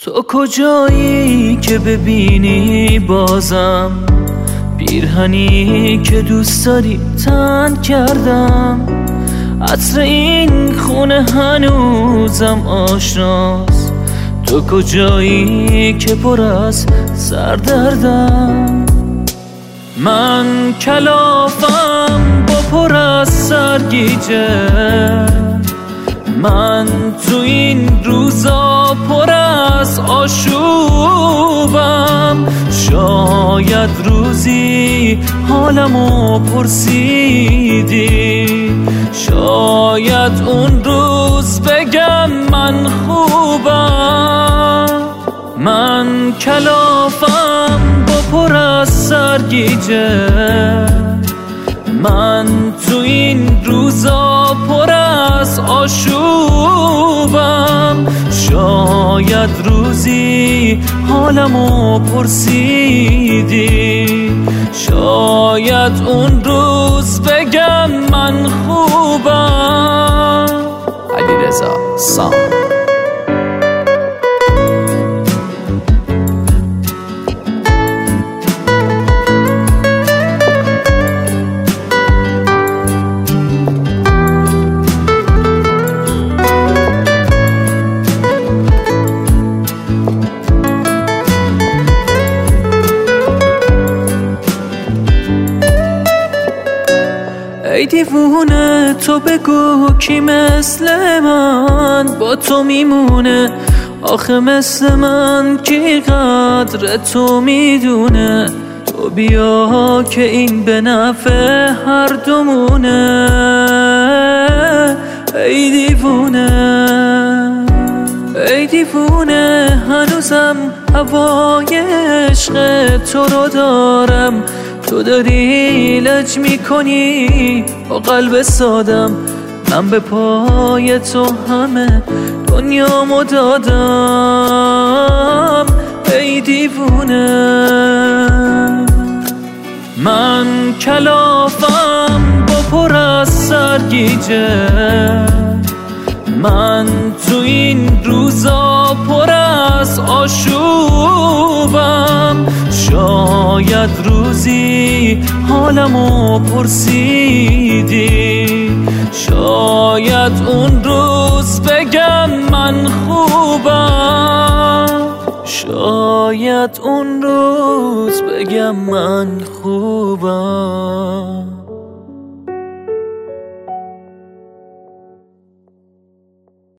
تو کجایی که ببینی بازم پیرهنی که دوست داری تن کردم. عطر این خونه هنوزم آشناست. تو کجایی که پر از سردردم. من کلافم با پر از سرگیجه. من تو این روزا پر از آشوبم. شاید روزی حالمو پرسیدی، شاید اون روز بگم من خوبم. من کلافم با پر از سرگیجه. من تو این روزا پر از آشوبم. شاید روزی حالمو پرسیدی، شاید اون روز بگم من خوبم. علیرضا سام. ای دیوونه تو بگو کی مثل من با تو میمونه؟ آخه مثل من کی قدر تو میدونه؟ تو بیا که این به نفع هر دومونه. ای دیوونه ای دیوونه هنوزم هوای عشق تو رو دارم. تو داری لج میکنی با قلب سادم. من به پای تو همه دنیامو دادم. ای دیوونه من کلافم با پر از سرگیجه. من تو این روزا پر از آشوبم. شاید روزی حالمو پرسیدی، شاید اون روز بگم من خوبم. شاید اون روز بگم من خوبم.